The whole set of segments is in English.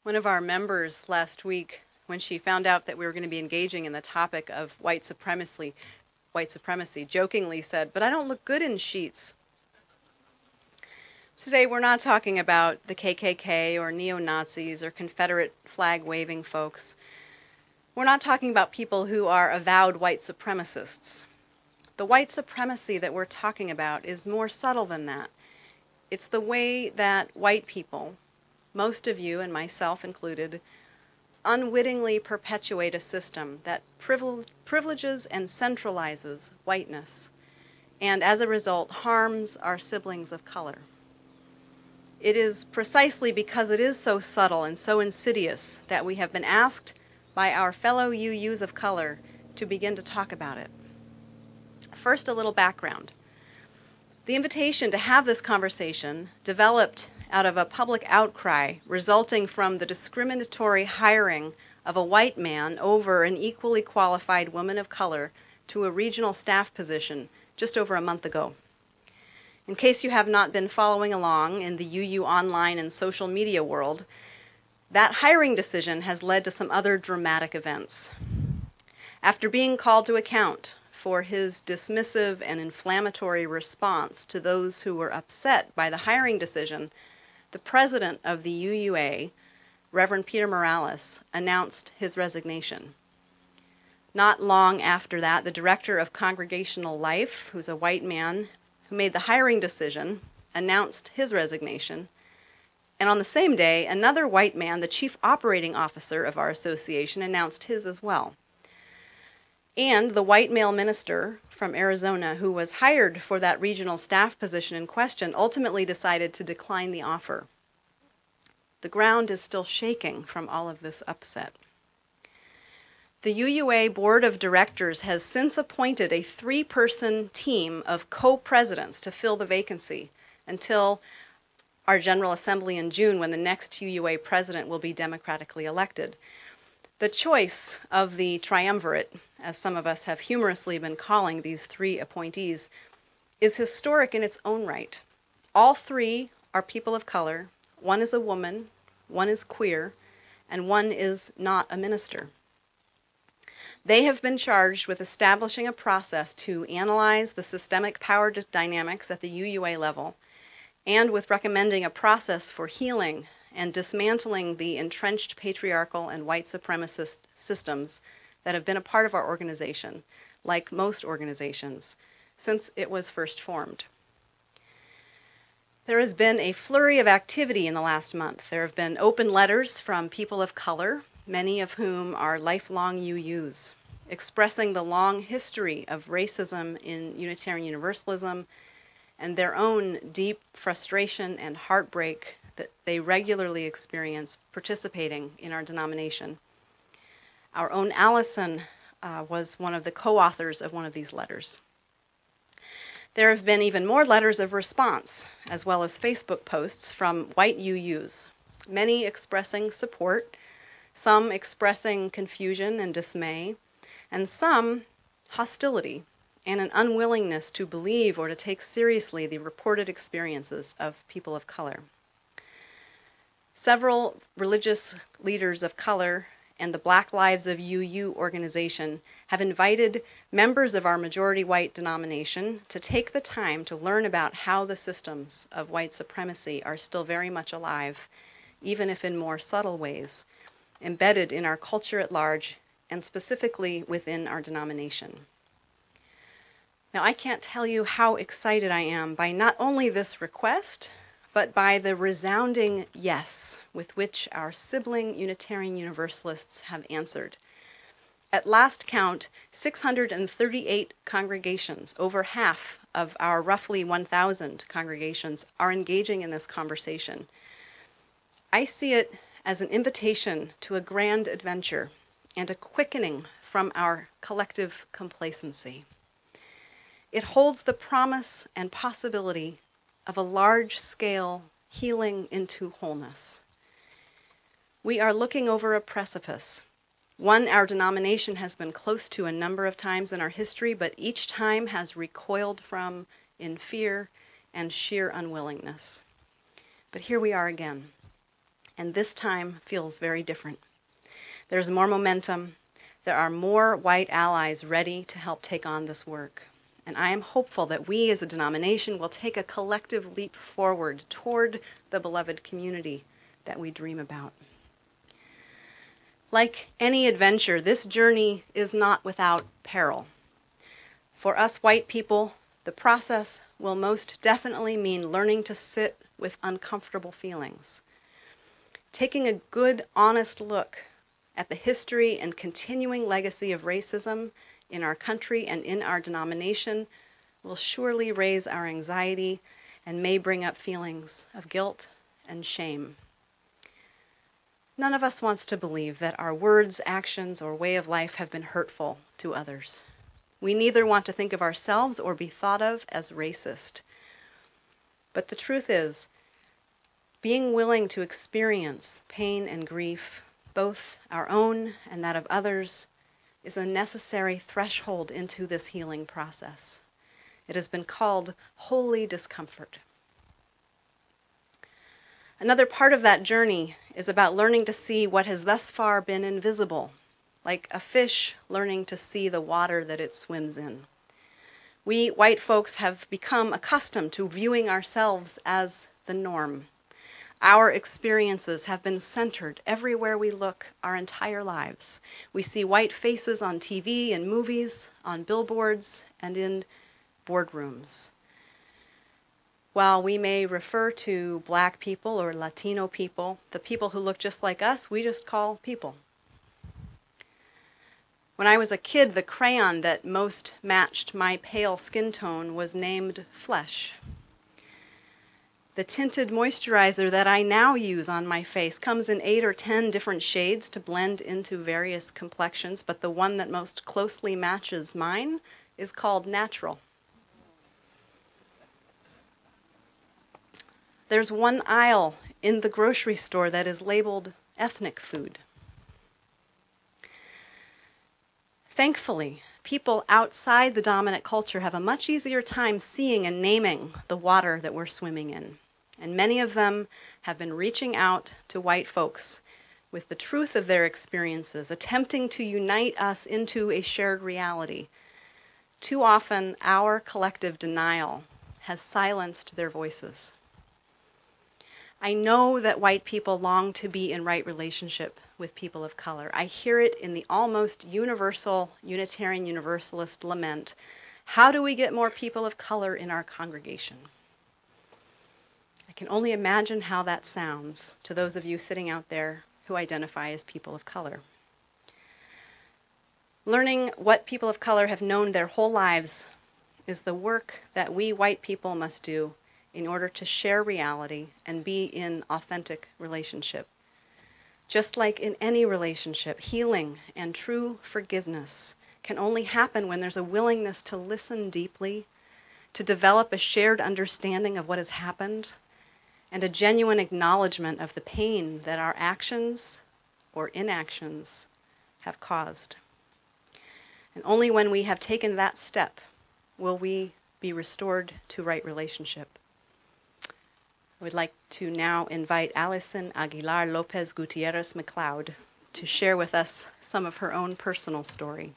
One of our members last week, when she found out that we were going to be engaging in the topic of white supremacy, jokingly said, "But I don't look good in sheets." Today we're not talking about the KKK or neo-Nazis or Confederate flag-waving folks. We're not talking about people who are avowed white supremacists. The white supremacy that we're talking about is more subtle than that. It's the way that white people, most of you and myself included, unwittingly perpetuate a system that privileges and centralizes whiteness, and as a result harms our siblings of color. It is precisely because it is so subtle and so insidious that we have been asked by our fellow UUs of color to begin to talk about it. First, a little background. The invitation to have this conversation developed out of a public outcry resulting from the discriminatory hiring of a white man over an equally qualified woman of color to a regional staff position just over a month ago. In case you have not been following along in the UU online and social media world, that hiring decision has led to some other dramatic events. After being called to account for his dismissive and inflammatory response to those who were upset by the hiring decision, the president of the UUA, Reverend Peter Morales, announced his resignation. Not long after that, the director of Congregational Life, who's a white man who made the hiring decision, announced his resignation. And on the same day, another white man, the chief operating officer of our association, announced his as well. And the white male minister from Arizona who was hired for that regional staff position in question ultimately decided to decline the offer. The ground is still shaking from all of this upset. The UUA Board of Directors has since appointed a 3-person team of co-presidents to fill the vacancy until our General Assembly in June, when the next UUA president will be democratically elected. The choice of the triumvirate, as some of us have humorously been calling these 3 appointees, is historic in its own right. All 3 are people of color, 1 is a woman, 1 is queer, and 1 is not a minister. They have been charged with establishing a process to analyze the systemic power dynamics at the UUA level, and with recommending a process for healing and dismantling the entrenched patriarchal and white supremacist systems that have been a part of our organization, like most organizations, since it was first formed. There has been a flurry of activity in the last month. There have been open letters from people of color, many of whom are lifelong UUs, expressing the long history of racism in Unitarian Universalism and their own deep frustration and heartbreak that they regularly experience participating in our denomination. Our own Allison was one of the co-authors of one of these letters. There have been even more letters of response, as well as Facebook posts from white UUs, many expressing support, some expressing confusion and dismay, and some hostility and an unwillingness to believe or to take seriously the reported experiences of people of color. Several religious leaders of color and the Black Lives of UU organization have invited members of our majority white denomination to take the time to learn about how the systems of white supremacy are still very much alive, even if in more subtle ways, embedded in our culture at large and specifically within our denomination. Now, I can't tell you how excited I am by not only this request, but by the resounding yes with which our sibling Unitarian Universalists have answered. At last count, 638 congregations, over half of our roughly 1,000 congregations, are engaging in this conversation. I see it as an invitation to a grand adventure and a quickening from our collective complacency. It holds the promise and possibility of a large-scale healing into wholeness. We are looking over a precipice, one our denomination has been close to a number of times in our history, but each time has recoiled from in fear and sheer unwillingness. But here we are again. And this time feels very different. There's more momentum. There are more white allies ready to help take on this work. And I am hopeful that we as a denomination will take a collective leap forward toward the beloved community that we dream about. Like any adventure, this journey is not without peril. For us white people, the process will most definitely mean learning to sit with uncomfortable feelings. Taking a good, honest look at the history and continuing legacy of racism in our country and in our denomination will surely raise our anxiety and may bring up feelings of guilt and shame. None of us wants to believe that our words, actions, or way of life have been hurtful to others. We neither want to think of ourselves or be thought of as racist. But the truth is, being willing to experience pain and grief, both our own and that of others, is a necessary threshold into this healing process. It has been called holy discomfort. Another part of that journey is about learning to see what has thus far been invisible, like a fish learning to see the water that it swims in. We white folks have become accustomed to viewing ourselves as the norm. Our experiences have been centered everywhere we look our entire lives. We see white faces on TV and movies, on billboards, and in boardrooms. While we may refer to Black people or Latino people, the people who look just like us, we just call people. When I was a kid, the crayon that most matched my pale skin tone was named Flesh. The tinted moisturizer that I now use on my face comes in 8 or 10 different shades to blend into various complexions, but the one that most closely matches mine is called Natural. There's one aisle in the grocery store that is labeled ethnic food. Thankfully, people outside the dominant culture have a much easier time seeing and naming the water that we're swimming in. And many of them have been reaching out to white folks with the truth of their experiences, attempting to unite us into a shared reality. Too often, our collective denial has silenced their voices. I know that white people long to be in right relationship with people of color. I hear it in the almost universal Unitarian Universalist lament. How do we get more people of color in our congregation? I can only imagine how that sounds to those of you sitting out there who identify as people of color. Learning what people of color have known their whole lives is the work that we white people must do in order to share reality and be in authentic relationship. Just like in any relationship, healing and true forgiveness can only happen when there's a willingness to listen deeply, to develop a shared understanding of what has happened, and a genuine acknowledgement of the pain that our actions or inactions have caused. And only when we have taken that step will we be restored to right relationship. I would like to now invite Alison Aguilar Lopez Gutierrez McLeod to share with us some of her own personal story.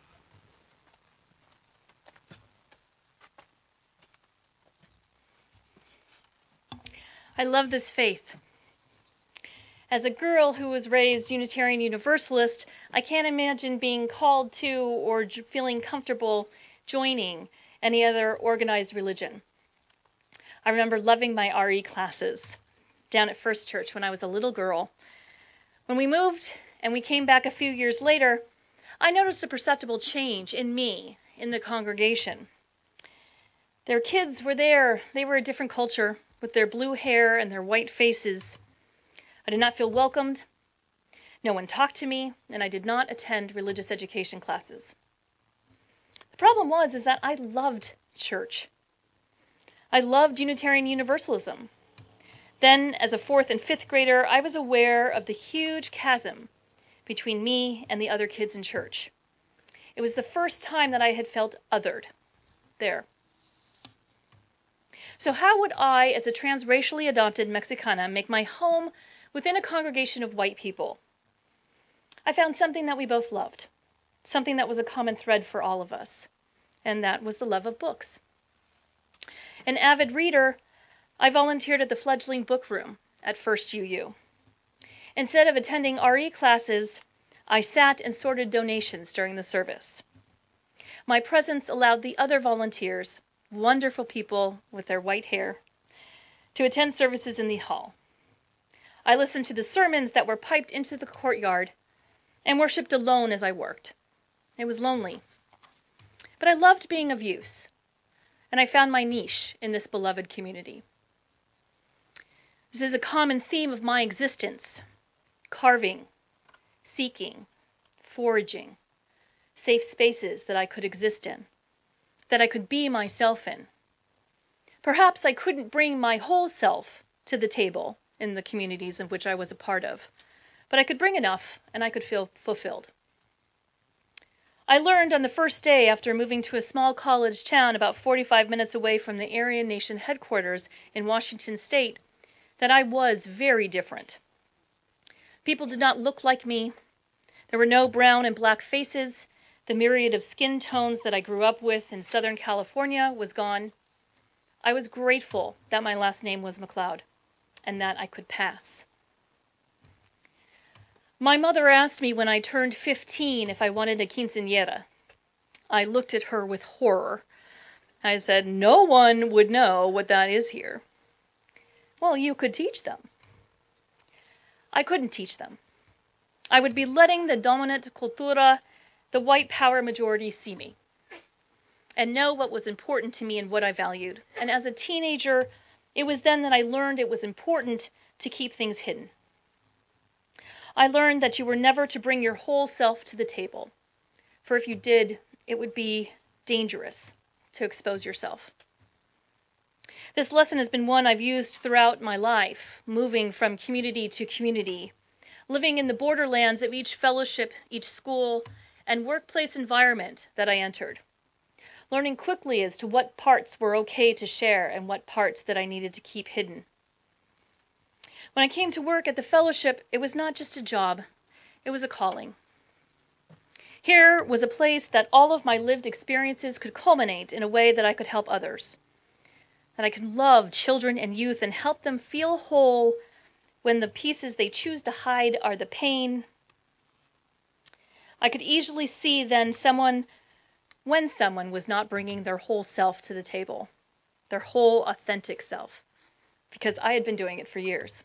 I love this faith. As a girl who was raised Unitarian Universalist, I can't imagine being called to or feeling comfortable joining any other organized religion. I remember loving my RE classes down at First Church when I was a little girl. When we moved and we came back a few years later, I noticed a perceptible change in me, in the congregation. Their kids were there. They were a different culture with their blue hair and their white faces. I did not feel welcomed. No one talked to me, and I did not attend religious education classes. The problem is that I loved church. I loved Unitarian Universalism. Then, as a 4th and 5th grader, I was aware of the huge chasm between me and the other kids in church. It was the first time that I had felt othered there. So how would I, as a transracially adopted Mexicana, make my home within a congregation of white people, I found something that we both loved, something that was a common thread for all of us, and that was the love of books. An avid reader, I volunteered at the fledgling book room at First UU. Instead of attending RE classes, I sat and sorted donations during the service. My presence allowed the other volunteers, wonderful people with their white hair, to attend services in the hall. I listened to the sermons that were piped into the courtyard and worshipped alone as I worked. It was lonely, but I loved being of use, and I found my niche in this beloved community. This is a common theme of my existence: carving, seeking, foraging, safe spaces that I could exist in, that I could be myself in. Perhaps I couldn't bring my whole self to the table in the communities in which I was a part of, but I could bring enough and I could feel fulfilled. I learned on the first day after moving to a small college town about 45 minutes away from the Aryan Nation headquarters in Washington State that I was very different. People did not look like me. There were no brown and black faces. The myriad of skin tones that I grew up with in Southern California was gone. I was grateful that my last name was McLeod and that I could pass. My mother asked me when I turned 15 if I wanted a quinceañera. I looked at her with horror. I said, "No one would know what that is here." "Well, you could teach them." I couldn't teach them. I would be letting the dominant cultura, the white power majority, see me and know what was important to me and what I valued. And as a teenager, it was then that I learned it was important to keep things hidden. I learned that you were never to bring your whole self to the table, for if you did, it would be dangerous to expose yourself. This lesson has been one I've used throughout my life, moving from community to community, living in the borderlands of each fellowship, each school, and workplace environment that I entered, learning quickly as to what parts were okay to share and what parts that I needed to keep hidden. When I came to work at the fellowship, it was not just a job, it was a calling. Here was a place that all of my lived experiences could culminate in a way that I could help others, that I could love children and youth and help them feel whole when the pieces they choose to hide are the pain. I could easily see then when someone was not bringing their whole self to the table, their whole authentic self, because I had been doing it for years.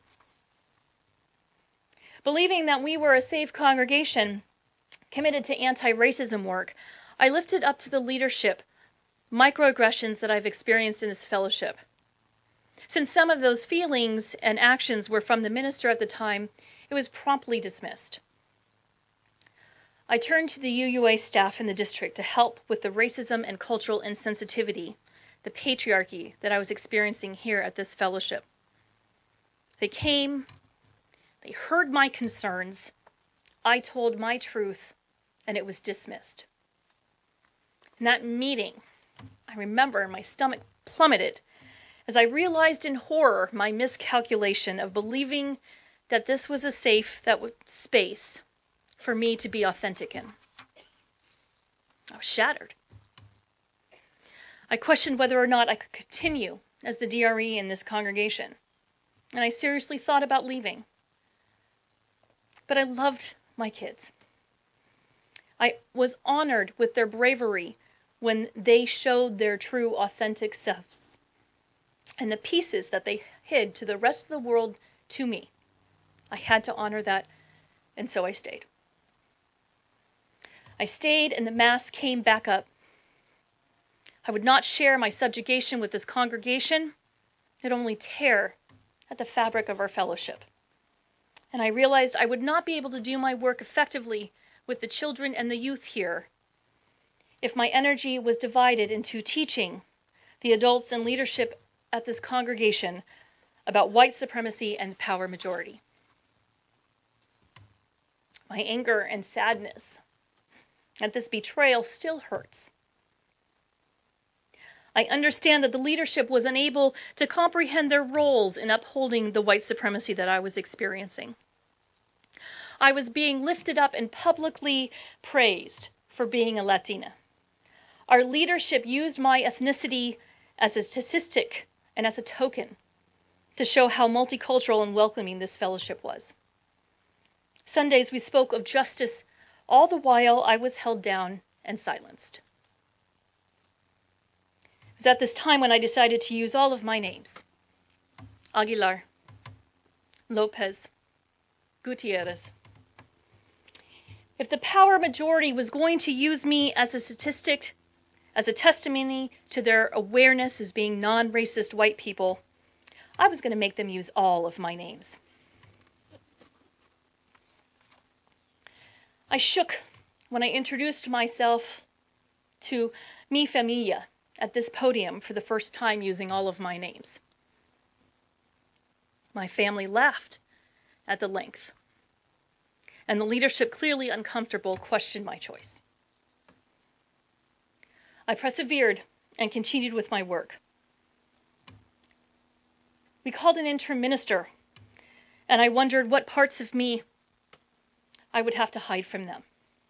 Believing that we were a safe congregation committed to anti-racism work, I lifted up to the leadership microaggressions that I've experienced in this fellowship. Since some of those feelings and actions were from the minister at the time, it was promptly dismissed. I turned to the UUA staff in the district to help with the racism and cultural insensitivity, the patriarchy that I was experiencing here at this fellowship. They came, they heard my concerns, I told my truth, and it was dismissed. In that meeting, I remember my stomach plummeted as I realized in horror my miscalculation of believing that this was a safe space for me to be authentic in. I was shattered. I questioned whether or not I could continue as the DRE in this congregation, and I seriously thought about leaving. But I loved my kids. I was honored with their bravery when they showed their true, authentic selves and the pieces that they hid to the rest of the world to me. I had to honor that, and so I stayed. I stayed, and the mask came back up. I would not share my subjugation with this congregation. It would only tear at the fabric of our fellowship. And I realized I would not be able to do my work effectively with the children and the youth here if my energy was divided into teaching the adults and leadership at this congregation about white supremacy and power majority. My anger and sadness at this betrayal still hurts. I understand that the leadership was unable to comprehend their roles in upholding the white supremacy that I was experiencing. I was being lifted up and publicly praised for being a Latina. Our leadership used my ethnicity as a statistic and as a token to show how multicultural and welcoming this fellowship was. Sundays we spoke of justice, all the while I was held down and silenced. It was at this time when I decided to use all of my names: Aguilar, Lopez, Gutierrez. If the power majority was going to use me as a statistic, as a testimony to their awareness as being non-racist white people, I was going to make them use all of my names. I shook when I introduced myself to Mi Familia at this podium for the first time using all of my names. My family laughed at the length, and the leadership, clearly uncomfortable, questioned my choice. I persevered and continued with my work. We called an interim minister, and I wondered what parts of me I would have to hide from them.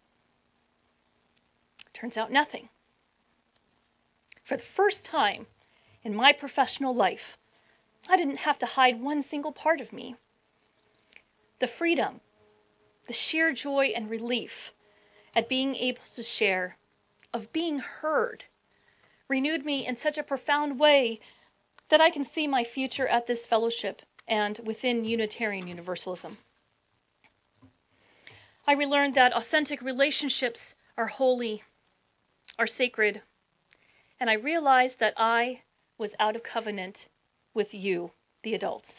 Turns out nothing. For the first time in my professional life, I didn't have to hide one single part of me. The freedom, the sheer joy and relief at being able to share, of being heard, renewed me in such a profound way that I can see my future at this fellowship and within Unitarian Universalism. I relearned that authentic relationships are holy, are sacred, and I realized that I was out of covenant with you, the adults.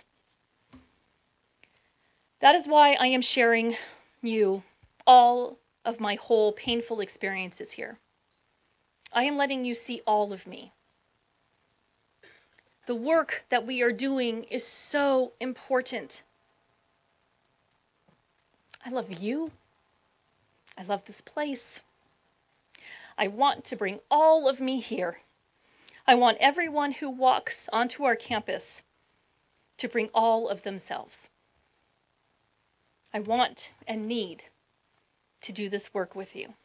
That is why I am sharing you all of my whole painful experiences here. I am letting you see all of me. The work that we are doing is so important. I love you. I love this place. I want to bring all of me here. I want everyone who walks onto our campus to bring all of themselves. I want and need to do this work with you.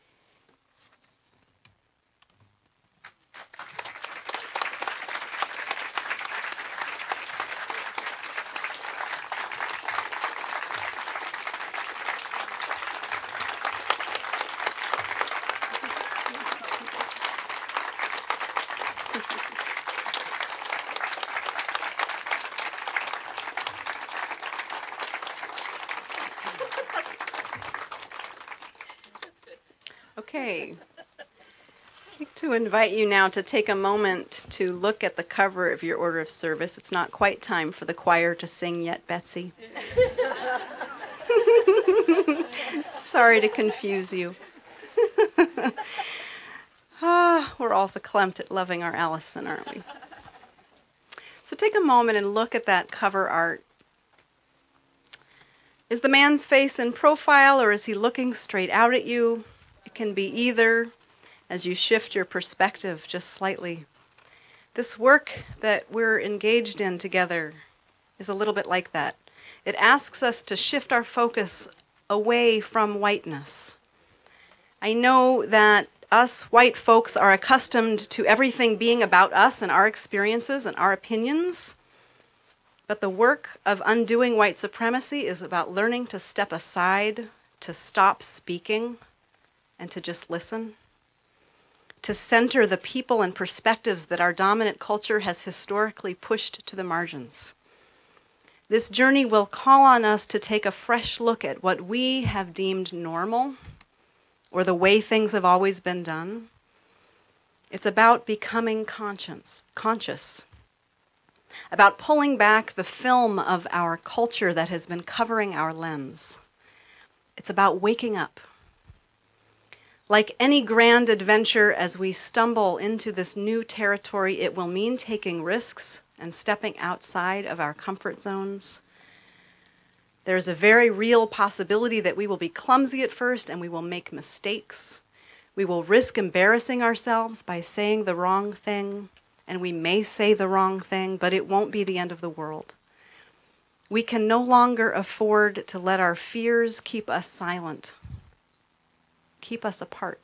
Okay. I'd like to invite you now to take a moment to look at the cover of your order of service. It's not quite time for the choir to sing yet, Betsy. Sorry to confuse you. We're all verklempt at loving our Allison, aren't we? So take a moment and look at that cover art. Is the man's face in profile, or is he looking straight out at you? It can be either, as you shift your perspective just slightly. This work that we're engaged in together is a little bit like that. It asks us to shift our focus away from whiteness. I know that us white folks are accustomed to everything being about us and our experiences and our opinions, but the work of undoing white supremacy is about learning to step aside, to stop speaking, and to just listen, to center the people and perspectives that our dominant culture has historically pushed to the margins. This journey will call on us to take a fresh look at what we have deemed normal, or the way things have always been done. It's about becoming conscious, about pulling back the film of our culture that has been covering our lens. It's about waking up. Like any grand adventure, as we stumble into this new territory, it will mean taking risks and stepping outside of our comfort zones. There's a very real possibility that we will be clumsy at first and we will make mistakes. We will risk embarrassing ourselves by saying the wrong thing, and we may say the wrong thing, but it won't be the end of the world. We can no longer afford to let our fears keep us silent, keep us apart.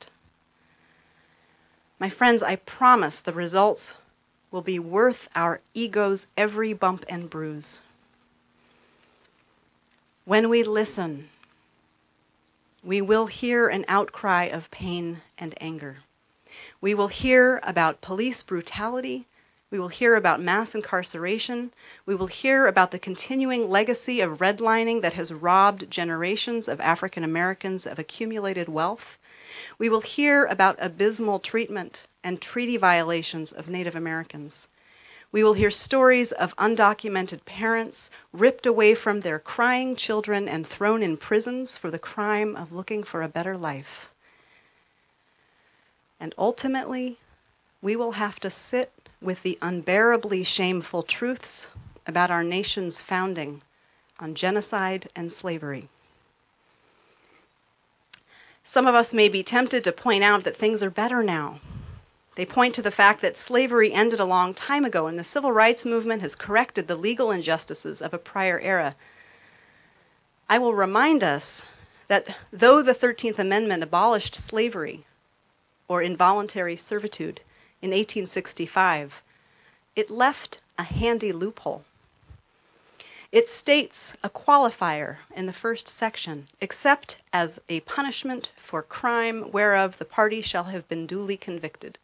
My friends, I promise the results will be worth our ego's every bump and bruise. When we listen, we will hear an outcry of pain and anger. We will hear about police brutality. We will hear about mass incarceration. We will hear about the continuing legacy of redlining that has robbed generations of African Americans of accumulated wealth. We will hear about abysmal treatment and treaty violations of Native Americans. We will hear stories of undocumented parents ripped away from their crying children and thrown in prisons for the crime of looking for a better life. And ultimately, we will have to sit with the unbearably shameful truths about our nation's founding on genocide and slavery. Some of us may be tempted to point out that things are better now. They point to the fact that slavery ended a long time ago and the civil rights movement has corrected the legal injustices of a prior era. I will remind us that though the 13th Amendment abolished slavery or involuntary servitude in 1865, it left a handy loophole. It states a qualifier in the first section, except as a punishment for crime whereof the party shall have been duly convicted.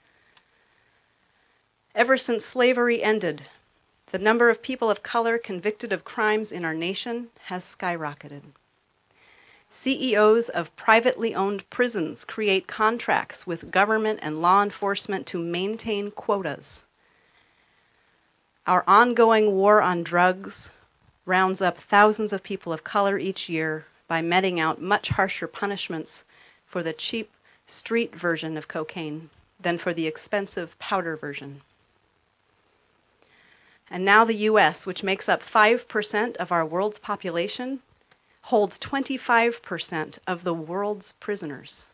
Ever since slavery ended, the number of people of color convicted of crimes in our nation has skyrocketed. CEOs of privately owned prisons create contracts with government and law enforcement to maintain quotas. Our ongoing war on drugs rounds up thousands of people of color each year by meting out much harsher punishments for the cheap street version of cocaine than for the expensive powder version. And now the US, which makes up 5% of our world's population, holds 25% of the world's prisoners.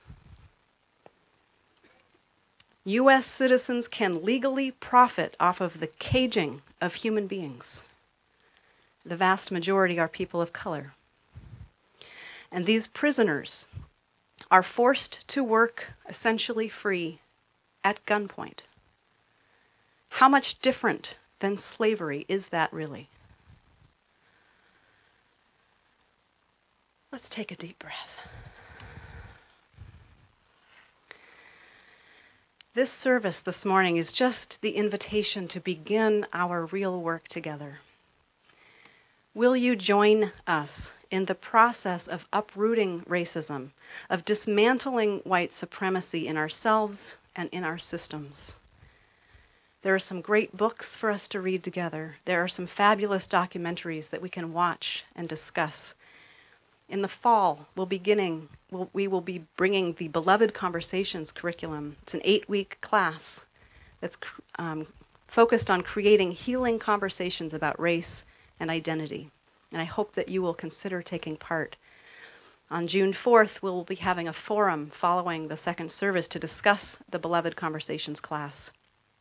US citizens can legally profit off of the caging of human beings. The vast majority are people of color. And these prisoners are forced to work essentially free at gunpoint. How much different than slavery is that really? Let's take a deep breath. This service this morning is just the invitation to begin our real work together. Will you join us in the process of uprooting racism, of dismantling white supremacy in ourselves and in our systems? There are some great books for us to read together. There are some fabulous documentaries that we can watch and discuss. In the fall, we will be bringing the Beloved Conversations curriculum. It's an 8-week class that's focused on creating healing conversations about race and identity. And I hope that you will consider taking part. On June 4th, we'll be having a forum following the second service to discuss the Beloved Conversations class.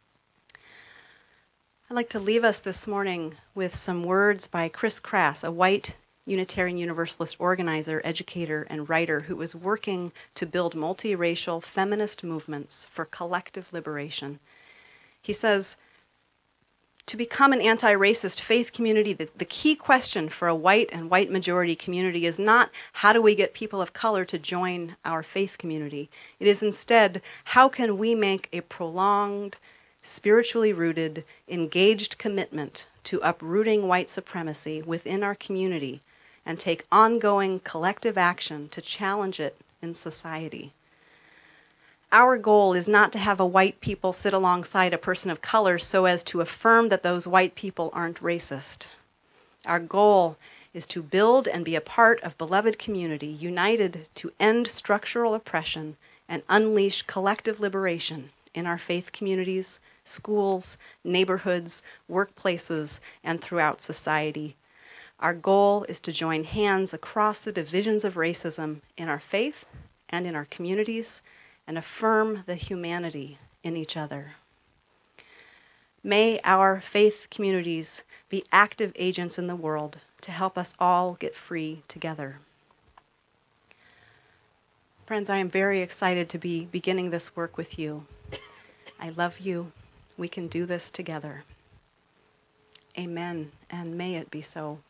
I'd like to leave us this morning with some words by Chris Crass, a white Unitarian Universalist organizer, educator, and writer who was working to build multiracial feminist movements for collective liberation. He says, to become an anti-racist faith community, the key question for a white and white majority community is not how do we get people of color to join our faith community. It is instead, how can we make a prolonged, spiritually rooted, engaged commitment to uprooting white supremacy within our community and take ongoing collective action to challenge it in society. Our goal is not to have a white people sit alongside a person of color so as to affirm that those white people aren't racist. Our goal is to build and be a part of beloved community united to end structural oppression and unleash collective liberation in our faith communities, schools, neighborhoods, workplaces, and throughout society. Our goal is to join hands across the divisions of racism in our faith and in our communities and affirm the humanity in each other. May our faith communities be active agents in the world to help us all get free together. Friends, I am very excited to be beginning this work with you. I love you. We can do this together. Amen, and may it be so.